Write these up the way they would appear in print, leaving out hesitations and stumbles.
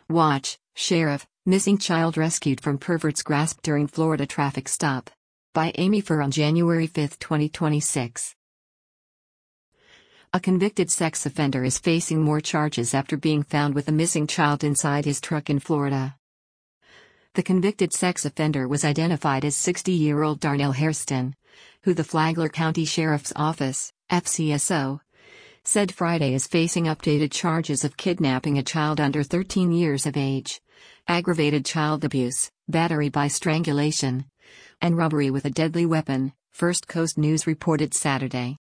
Watch, Sheriff, Missing Child Rescued from Pervert's Grasp During Florida Traffic Stop. By Amy Furr on January 5, 2026. A convicted sex offender is facing more charges after being found with a missing child inside his truck in Florida. The convicted sex offender was identified as 60-year-old Darnell Hairston, who the Flagler County Sheriff's Office, FCSO, said Friday is facing updated charges of kidnapping a child under 13 years of age, aggravated child abuse, battery by strangulation, and robbery with a deadly weapon, First Coast News reported Saturday.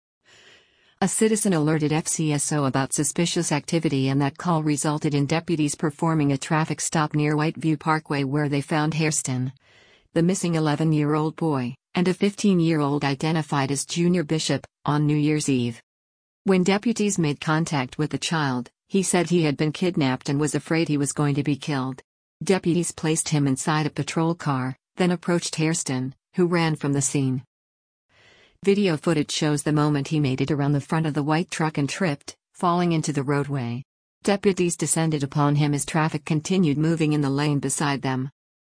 A citizen alerted FCSO about suspicious activity, and that call resulted in deputies performing a traffic stop near Whiteview Parkway where they found Hairston, the missing 11-year-old boy, and a 15-year-old identified as Junior Bishop, on New Year's Eve. When deputies made contact with the child, he said he had been kidnapped and was afraid he was going to be killed. Deputies placed him inside a patrol car, then approached Hairston, who ran from the scene. Video footage shows the moment he made it around the front of the white truck and tripped, falling into the roadway. Deputies descended upon him as traffic continued moving in the lane beside them.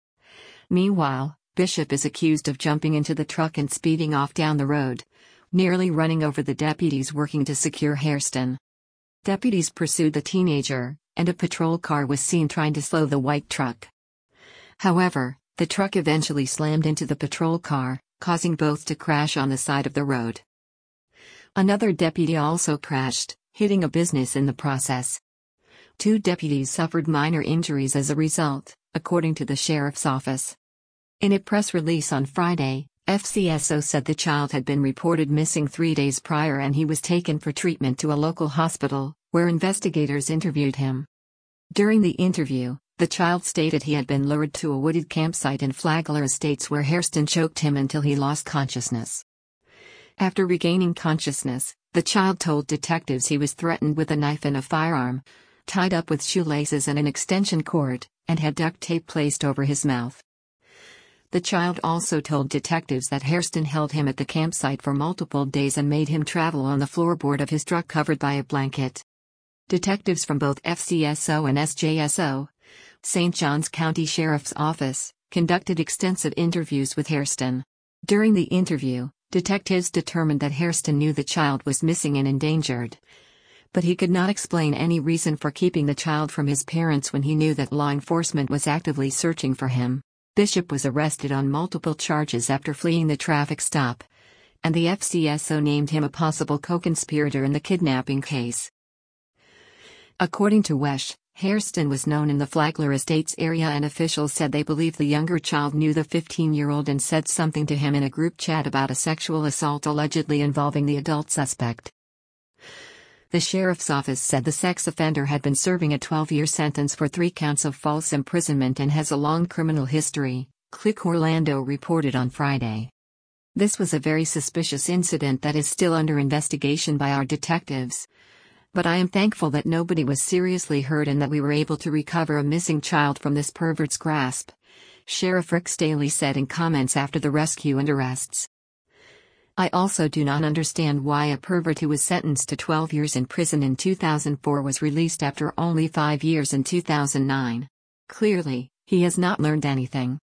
Meanwhile, Bishop is accused of jumping into the truck and speeding off down the road, nearly running over the deputies working to secure Hairston. Deputies pursued the teenager, and a patrol car was seen trying to slow the white truck. However, the truck eventually slammed into the patrol car, causing both to crash on the side of the road. Another deputy also crashed, hitting a business in the process. 2 deputies suffered minor injuries as a result, according to the sheriff's office. In a press release on Friday, FCSO said the child had been reported missing 3 days prior and he was taken for treatment to a local hospital, where investigators interviewed him. During the interview, the child stated he had been lured to a wooded campsite in Flagler Estates where Hairston choked him until he lost consciousness. After regaining consciousness, the child told detectives he was threatened with a knife and a firearm, tied up with shoelaces and an extension cord, and had duct tape placed over his mouth. The child also told detectives that Hairston held him at the campsite for multiple days and made him travel on the floorboard of his truck covered by a blanket. Detectives from both FCSO and SJSO, St. Johns County Sheriff's Office, conducted extensive interviews with Hairston. During the interview, detectives determined that Hairston knew the child was missing and endangered, but he could not explain any reason for keeping the child from his parents when he knew that law enforcement was actively searching for him. Bishop was arrested on multiple charges after fleeing the traffic stop, and the FCSO named him a possible co-conspirator in the kidnapping case. According to WESH, Hairston was known in the Flagler Estates area, and officials said they believe the younger child knew the 15-year-old and said something to him in a group chat about a sexual assault allegedly involving the adult suspect. The sheriff's office said the sex offender had been serving a 12-year sentence for 3 counts of false imprisonment and has a long criminal history, Click Orlando reported on Friday. This was a very suspicious incident that is still under investigation by our detectives. But I am thankful that nobody was seriously hurt and that we were able to recover a missing child from this pervert's grasp, Sheriff Rick Staley said in comments after the rescue and arrests. I also do not understand why a pervert who was sentenced to 12 years in prison in 2004 was released after only 5 years in 2009. Clearly, he has not learned anything.